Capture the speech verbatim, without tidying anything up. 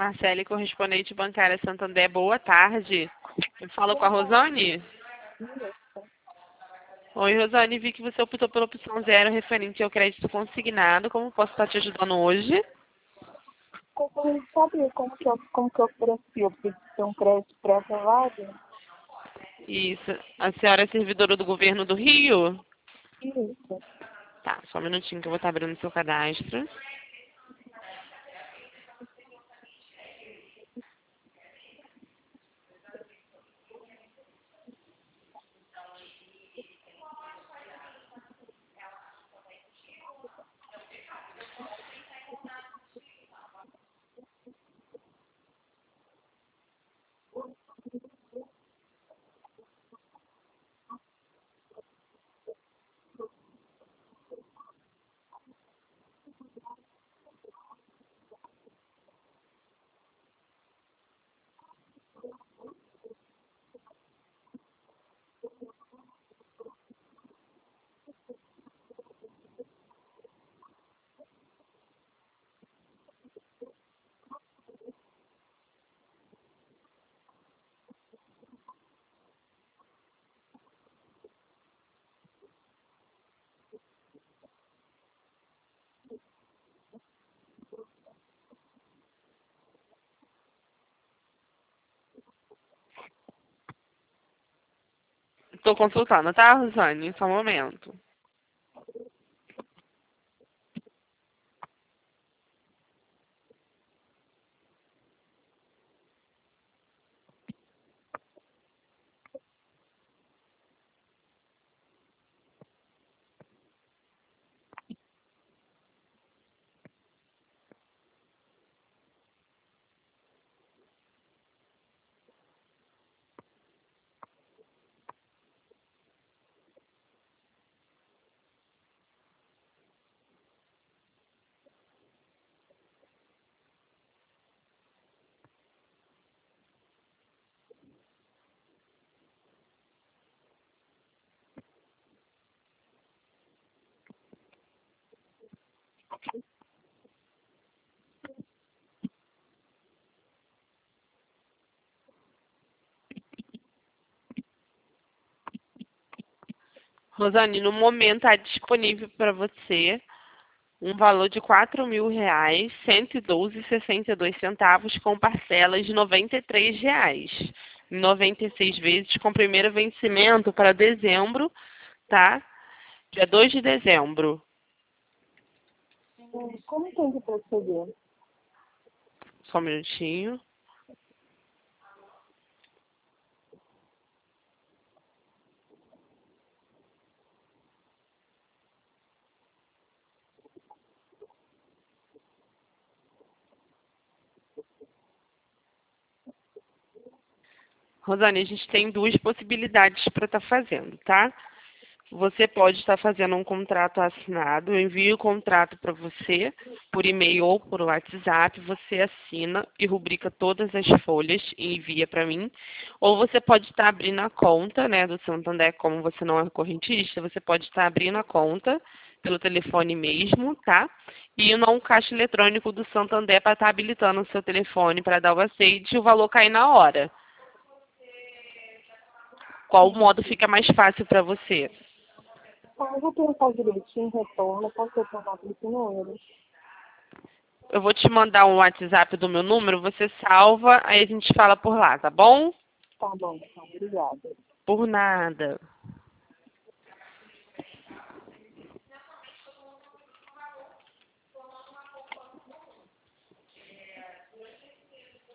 Marcele, correspondente bancária Santander, boa tarde. Eu falo com a Rosane? Oi, Rosane, vi que você optou pela opção zero referente ao crédito consignado. Como posso estar te ajudando hoje? Como sabe como que eu, como que eu ofereci? Eu preciso ter um crédito pré-aprovado? Isso. A senhora é servidora do governo do Rio? Isso. Tá, só um minutinho que eu vou estar abrindo seu cadastro. Estou consultando, tá, Rosane? Só um momento. Rosane, no momento está disponível para você um valor de quatro mil reais, cento e doze e sessenta e dois centavos, com parcelas de noventa e três reais. Em noventa e seis vezes, com primeiro vencimento para dezembro, tá? Dia dois de dezembro. Hum, Como tem que proceder? Só um minutinho. Rosane, a gente tem duas possibilidades para estar fazendo, tá? Você pode estar fazendo um contrato assinado, eu envio o contrato para você por e-mail ou por WhatsApp, você assina e rubrica todas as folhas e envia para mim. Ou você pode estar abrindo a conta, né, do Santander, como você não é correntista, você pode estar abrindo a conta pelo telefone mesmo, tá? E indo a um caixa eletrônico do Santander para estar habilitando o seu telefone para dar o aceite e o valor cair na hora. Qual modo fica mais fácil para você? Tá, eu vou pensar direitinho, retorno, posso retornar para esse número? Eu vou te mandar um WhatsApp do meu número, você salva, aí a gente fala por lá, tá bom? Tá bom, então, obrigada. Por nada.